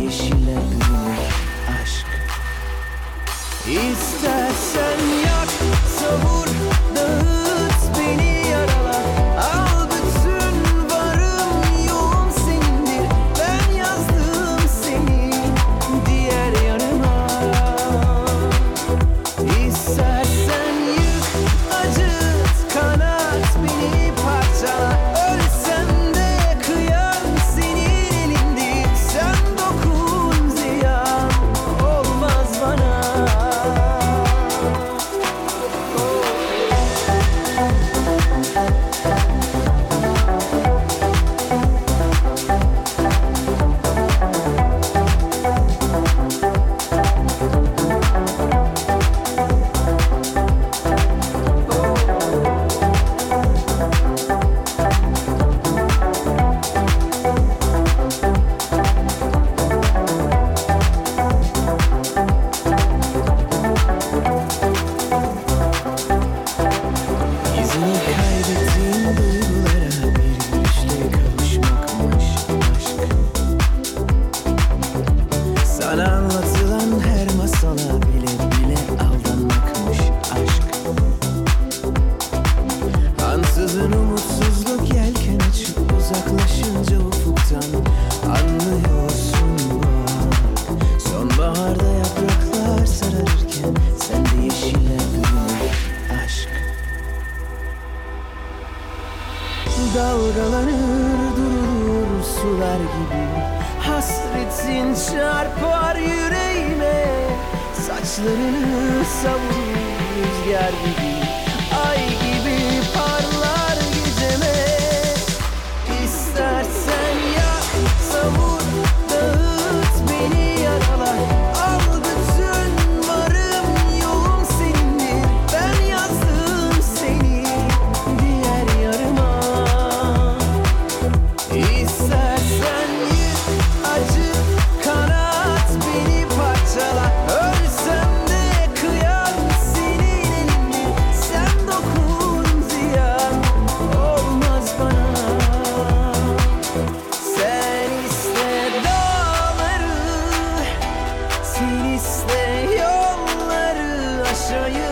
yeşile bürünür aşk. İstersen yak, savur, dağıt, beni yarala. Al bütün varım yoğum senindir. Ben yazdım seni diğer yanıma. İstersen yık, acıt, kanat, beni parçala. Ölsem de kıyam senin elindir. Sen dokun, ziyan olmaz bana. İzini kaybettiğim duygulara bir gülüşle kavuşmakmış aşk. Sana anlatılan her masala bile bile aldanmakmış aşk. Ansızın umutsuzluk yelken açıp uzaklaşınca ufuktan anlıyorsun bak. Sonbaharda yapraklar sararırken sen de yeşile bürünür aşk. Dalgalanır durur sular gibi. Hasretin çarpar yüreğime. Saçlarını savurur rüzgar gibi. Ay gibi parlar geceme. İstersen yak, savur, dağıt, beni yarala. Al bütün varım yoğum senindir. Ben yazdım seni diğer yarıma. İstersen yık, acı, kanat, beni parçala. Ölsem de kıyam senin elindir. Sen dokun, ziyan olmaz bana. Sen iste dağları, sen iste yolları aşayım.